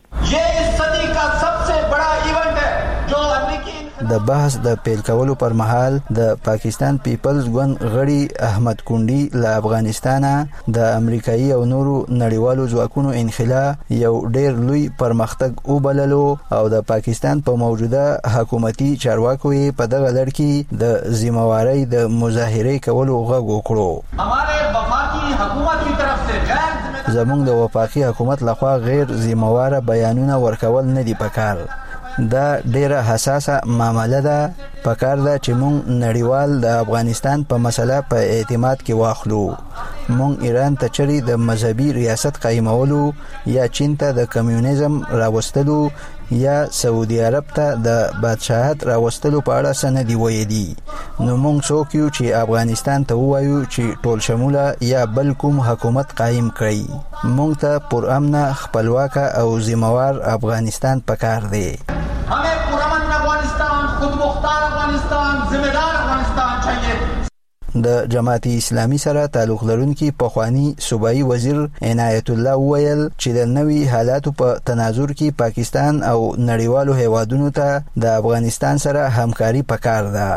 د بحث د پیل کولو پر مهال د پاکستان پیپلز ګوند غړي احمد کونډي له افغانستان د امریکایي او نورو نړیوالو ځواکونو انخلا یو ډېر لوی پرمختګ وبللو او د پاکستان په موجوده حکومتي چارواکو په دغه لړ کې د ذمہواری د مظاهره کولو غږ وکړو. زموږ د وفاقي حکومت لخوا غیر ذمہواره بیانونه ورکول نه دي پکار. دا ډیره حساسه معامله ده. پکار ده چې مونږ نړیوال د افغانستان په مسله په اعتماد کې واخلو. مونږ ایران ته چری د مذهبي ریاست قائمولو یا چین ته د کمیونیزم راوستلو یا سعودي عرب ته د بادشاہت راوستلو په اړه سند دی ویلي. نو مونږ څوک یو چې افغانستان ته وایو چې ټول شموله یا بل کوم حکومت قائم کړي. مونږ ته پرامن خپلواک او ذمہوار افغانستان پکار دی. हमें पुरअमन अफगानिस्तान, खुद मुख्तार अफगानिस्तान, जिम्मेदार अफगानिस्तान चाहिए. د جماعت اسلامي سره تعلق لرونکي پخوانی صوبایي وزیر عنایت الله ویل چې د نوي حالاتو په تناظر کې پاکستان او نړیوالو هیوادونو ته د افغانستان سره همکاري پکار ده.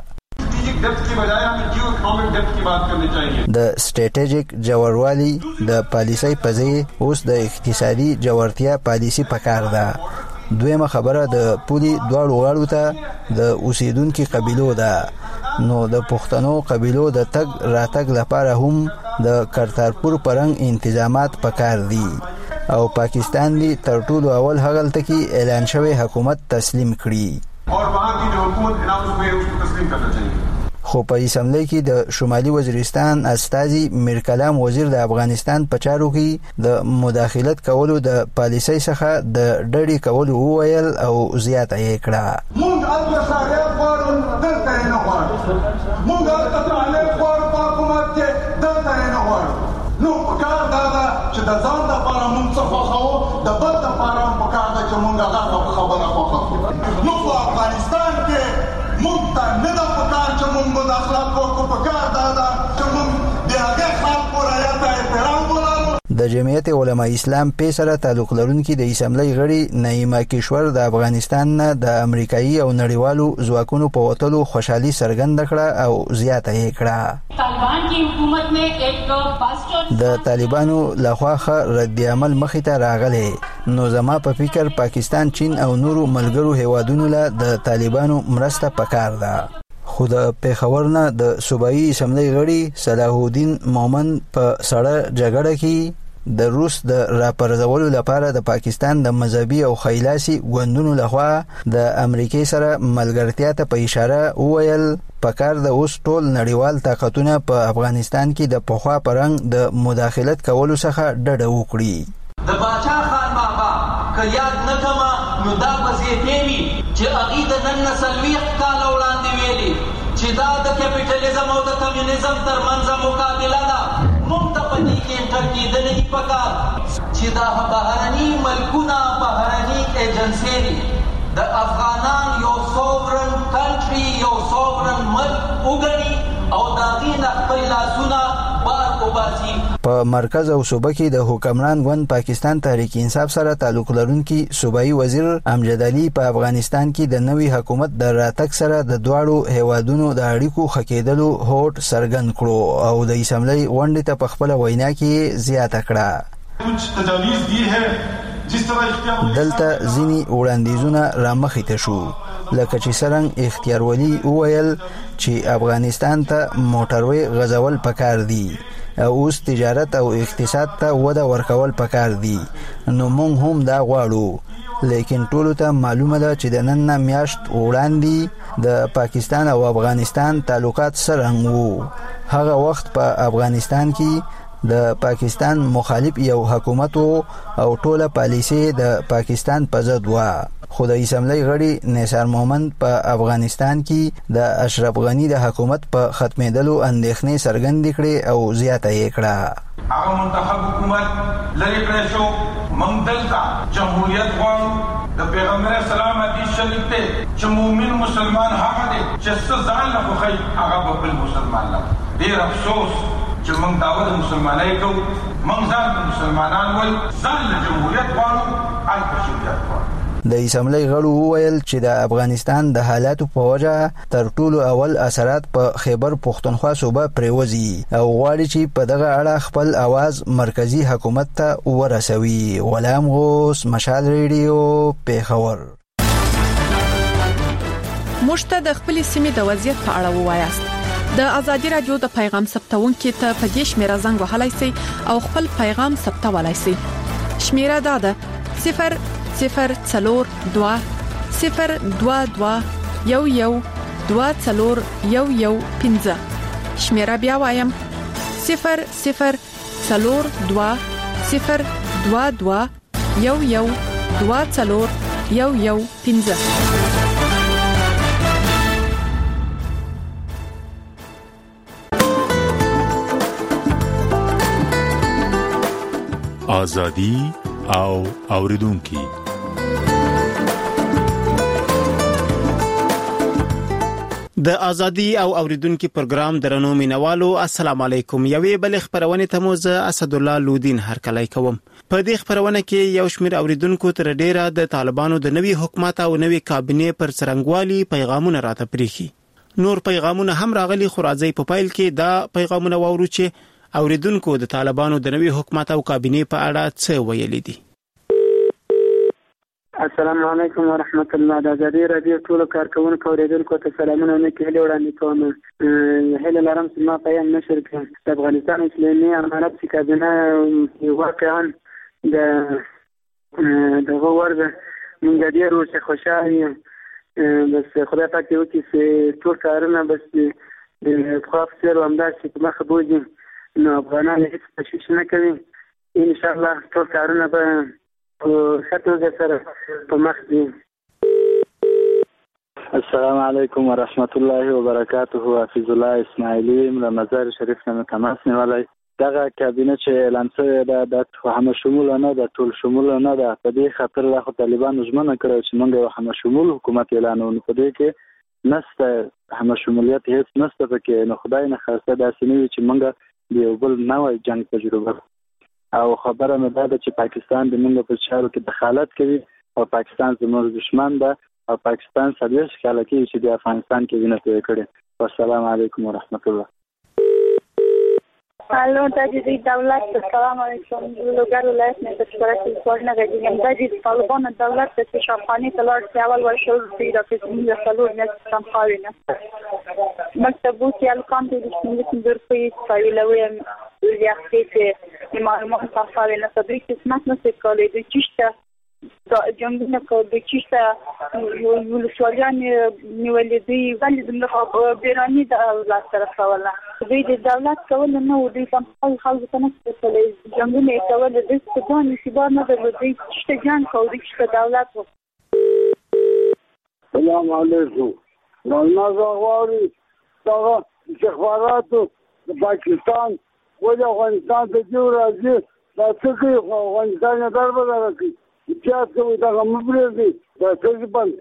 د سټریټیجیک جوړوالي د پالیسۍ په ځای اوس د اقتصادي جوړتیا پالیسي پکار ده. دویمه خبره د پولي دواړو غاړو ته د اوسیدونکو قبیلو ده. نو د پښتنو قبیلو د تګ راتګ لپاره هم د کرتارپور پرنګ انتظامات پکار دي. او پاکستان دی تر ټولو اول هغلته کې اعلان شوی حکومت تسلیم کړي اور وہاں کی جو حکومت اناؤنس ہوئی اس کو تسلیم کرنا چاہیے. خو په اسمبلی کې د شمالي وزیرستان استازي میر کلام وزیر د افغانستان په چارو کې د مداخلت کولو د پالیسۍ څخه د ډډې کولو وویل او زیاته یې کړه. مونږ البشریه غواړو دلته یې نه غواړو. مونږ البشریه غواړو په حکومت کې دلته یې نه غواړو. نو په کار دا ده چې د ځان دپاره مونږ څه خوښوو د بل دپاره هم په کار ده چې مونږ هغه خبره خوښه کړو. نو په افغانستان کې مونږ ته نه ده په کار چې مونږ مداخلت وکړو. په کار دا ده چې مونږ د هغې خلکو رعایت ته احترام ولرو. د جمعیت علما اسلام پی سره تعلق لرونکي د اسمبلی غړي نعیمه کشور د افغانستان نه د امریکایي او نړیوالو ځواکونو په وتلو خوشحالي څرګنده کړه او زیاته یې کړه. طالبان کی حکومت میں ایک د طالبانو لخوا رد عمل مخې ته راغلی. نو زما په فکر پاکستان، چین او نورو ملګرو هیوادونو له د طالبانو مرسته پکار ده. خو د پیښور نه د صوبایي اسمبلی غړي صلاح الدین مومن په سړه جګړه کې د روس د راپرځولو لپاره د پاکستان د مذهبي او خیلاسي ګوندونو لخوا د امریکای سره ملګرتیا ته په اشاره وویل پکار د اوس ټول نړیوال طاقتونه په افغانستان کې د پخوا پرنګ د مداخلت کولو څخه ډډه وکړي. د باچا خان بابا که یاد نه کما نو دا وظیفې وي چې هغې د نن نه 40 کاله وړاندې ویلي چې دا د کیپیټالیزم او د کمیونیزم ترمنځ مقابله ده. موږ ته په دې کې انټر کېدل نه پکار چې دا بهرني ملکونه بهرني ایجنسۍ دي د افغانان یو سوورن کنټري یو سوورن ملک وګڼي او د هغې نه خپل لاسونه بار وباسي. په مرکز او صوبه کې د حکمران ګوند پاکستان تحریک انصاف سره تعلق لرونکي صوبایي وزیر امجد علي په افغانستان کې د نوي حکومت د راتګ سره د دواړو هیوادونو د اړیکو ښه کېدلو هوډ څرګند کړو او د اسمبلی غونډې ته په خپله وینا کې زیاته کړه. دلته ځینې وړاندیزونه رامخې ته شو لکه چې څرنګه اختیار ولي وویل چې افغانستان ته موټروي غځول پکار دي او اوس تجارت او اقتصاد ته وده ورکول پکار دي. نو موږ هم دا غواړو لیکن ټولو ته معلومه ده چې د نن نه میاشت وړاندې د پاکستان او افغانستان تعلقات څرنګه وو. هغه وخت په افغانستان کې د پاکستان مخالف یو حکومت او ټوله پالیسي د پاکستان په ضد و. خو د اسمبلی غړي نثار مومند په افغانستان کې د اشرف غنی د حکومت په ختمېدلو اندېښنې څرګندې کړې او زیاته یې کړه. هغه منتخب حکومت لري کړی شو. موږ دلته جمهوریت غواړو. د پیغمبر اسلام حدیث شریف ته چې مؤمن مسلمان هغه دی چې څه ځان له خوښي هغه به بل مسلمان له. ډېر افسوس چې موږ دعوه د مسلمانۍ کوو. موږ ځان ته مسلمانان وایو، ځان له جمهوریت غواړو، هلته شریعت غواړو. د اسمبلی غړو وویل چې د افغانستان د حالاتو په وجه تر ټولو اول اثرات په خیبر پښتونخوا صوبه پریوزي او غواړي چې په دغه اړه خپل आवाज مرکزی حکومت ته ورسوي. غلام غوث، مشال ریډیو، پیښور. مشته د خپل سیمې د وضعیت په اړه ووایاست. د ازادي رادیو د پیغام ثبتونکو ته په دې شمیره زنګ وهلای شئ او خپل پیغام ثبتولای شئ. شمیره دا ده 002 022 11 2415. شمیره بیا وایم 002 022 11 2415. آزادی او اوریدونکي. د ازادي او اوریدونکو پروګرام درنو مینوالو، السلام علیکم. یوې بل خبرونه ته مو زه اسد الله لودین هرکلی کوم. په دې خبرونه کې یو شمېر اوریدونکو تر ډیره د طالبانو د نوي حکومت او نوي کابینې پر څرنګوالي پیغامونه راته پریخي. نور پیغامونه هم راغلي، خو راځي په پایل کې دا پیغامونه واورو چې اوریدونکو د طالبانو د نوي حکومت او کابینې په اړه څه ویلي دي. السلام علیکم ورحمت الله. د ازادي رادیو ټول کارکونکو اوریدونکو ته سلامونه نه کېږي وړاندې کوم. هله لرم چې ما پیغام نشر کړم. د افغانستان اسلامي امارت کابینه واقعا دغه ورده موږ ډېر اوسه خوشاله یو بس خدای پاک دې وکړي چې ټول کارونه بس د خو افسر همداسې په مخه بوځي نو افغانان هیڅ تشویش نه کوي ان شاء الله ټول کارونه به په ښه توګه سره په مخ ځي. السلام علیکم ورحمت الله وبرکاته. حفیظ الله اسماعیلی له مزار شریف نه تماس نیولای. دغه کابینه چې اعلان شوې ده د همه شمول نه ده، ټول شمول نه ده. په دې خاطر د طالبانو ژمنه کړې چې موږ یو همه شمول حکومت اعلانوو. په دې کې نسته همه شمولیت هیڅ نسته پکې. نو خدای نه خواسته داسې نه وي چې موږ د یو بل نوی جنګ تجربه او خبره مې ده چې پاکستان د موږ په چارو کې دخالت کوي او پاکستان زموږ دشمن ده او پاکستان 40 کاله کې چې د افغانستان کې وینه توی کړې. والسلام علیکم ورحمت الله. الو تاجي دولت السلام علیکم. لوګر ولایت نه تشکر کوم څورنه غږی تاجي طالبان دولت د شافخاني تلار سیاول ورشل په دغه څنګه سلور نه څنګه خاوینه مکتبو کې الکام د دې در په فایلوي یاختي چې معلومات صفاوي نه تدریس اسمت نه سکالي د چشته جنگونه کو د چشته یو سوالان نیولې دی ولې د بیرانی د اولاد طرف ولا دوی د دولت کول نه و دوی په خلکو ته نه ستل جنگونه کول د څه نصیبه نه درلودي چې جنگ کوي چې دولت. السلام علیکم. نو غواړي څنګه استخباراتو د پاکستان ولې افغانستان ته جوړ راځي دا څه کوي افغانستان نه دربدره کوي چې څه دا مبرر دي دا څه بند.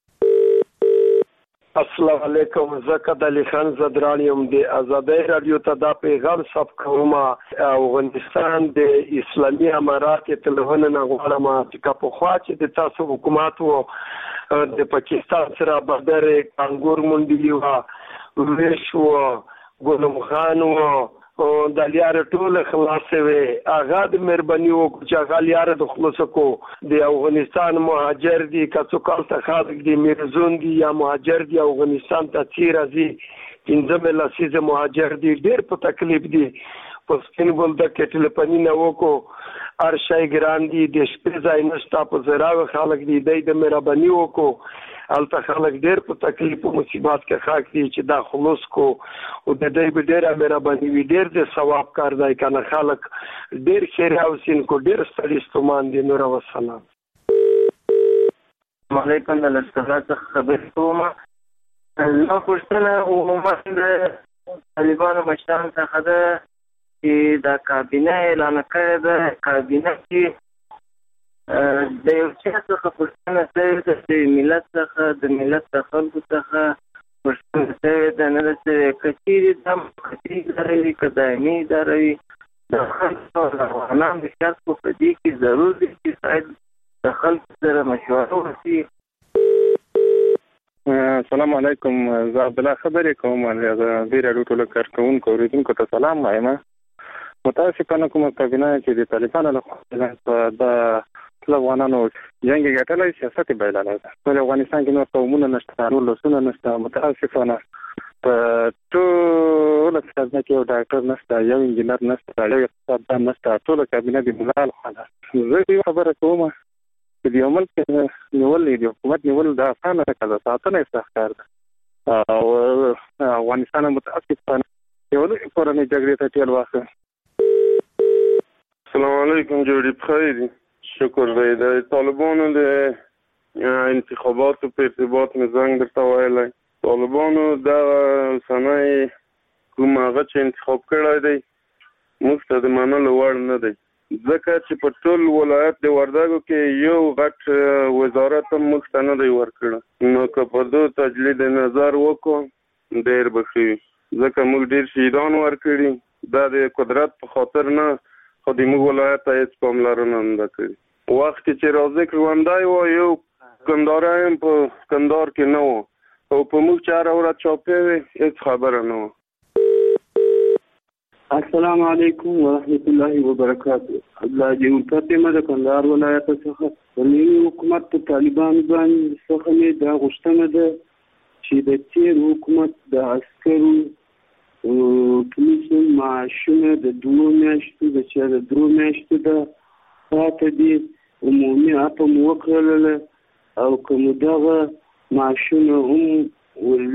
السلام علیکم. زکد علی خان زدرانیم د آزادۍ رادیو ته دا پیغام سب کوم. افغانستان د اسلامي امارات تلونه نه غواړم چې په خوا چې د تاسو حکومت وو د پاکستان سره بدر کانګور منډي و ویشو ګلم خان و د لیار ټول خلاصې وي اغا د مهرباني او چې اغا لیار د خلاص کو د افغانستان مهاجر دي کڅو کال ته خالق دي میرزون دي یا مهاجر دي افغانستان ته چیر ازي انځم لاسیز مهاجر دي ډېر په تکلیف دي په سپین بول د ټلیفوني نه وکړو ارشای ګران دي د شپې ځای نشته په زراوه خالق دي د مهرباني وکړو الته خلک ډېر په تکلیف او مصیبت کې خاک دي چې دا خلاص کو او د دې به ډېر مهرباني وي ډېر د ثواب کار دی کنه خلک ډېر خیر او سین کو ډېر ستړي ستومان دي. نور والسلام علیکم. د لسترات خبر کوم نو پښتنه عموما د طالبانو مشران څخه ده چې دا کابینه اعلان کړی ده. کابینه کې د یو چا څخه پښتنه شوې ده چې ملت څخه د ملت د خلکو څخه پښتنه شوې ده نه ده چې کچېرې دم کچېرې داروي که دایمي داروي د خلکو د افغانان د شخصو په دې کې ضرور دی چې باید د خلکو سره مشوره وشي. السلام علیکم. زه عبدالله خبرې کوم. د راډیو ټولو کارکوونکو اورېدونکو ته سلام وایم. متاسفانه کومه کابینه چې د طالبانو له خوا د افغانانو جنګ ګټلای سیاست بایللی ده. په افغانستان کې نور قومونه نشته، نور لسونه نشته. متاسفانه په ټول څه کې یو ډاکټر نشته، یو انجینر نشته، یو اقتصاددان نشته. ټول کابینه د ملا خوا ده. زه یو خبره کوم چې د یو ملک نیول د حکومت نیول د اسانه نه کړه، ساتنه یې سخت کار ده. او افغانستان متاسفانه یو کورنۍ جګړې ته ټیل واخه. السلام علیکم. جوړی بخیر. شکر دی. د طالبانو د انتخاباتو په ارتباط مې زنګ درته ویلی. طالبانو دغه اوسنی کوم هغه چې انتخاب کړی دی موږ ته د منلو وړ نه دی، ځکه چې په ټول ولایت د وردګو کې یو غټ وزارت هم موږ ته نه دی ورکړی. نو که په دو تجدید نظر وکړو ډېر به ښه وي، ځکه موږ ډېر شهیدان ورکړي. دا د قدرت په خاطر نه خو د موږ ولایت ته هېڅ پاملرنه نه ده کړې. وخت کې چې راځي کروندای و یو کنداره هم په کندار کې نه و او په موږ چې هره ورځ چاپې وې هېڅ خبره نه وه. السلام علیکم ورحمت الله وبرکاته. عبدالله جون فاطمه د کندهار ولایت څخه. د نوي حکومت په طالبانو باندې څخه مې دا غوښتنه ده چې د تېر حکومت د عسکرو کمیسیون معاشونه د 2 میاشتو د 3 میاشتو ده پاته دي عمومي اپم وکړل او کوم دغه معاشونه هم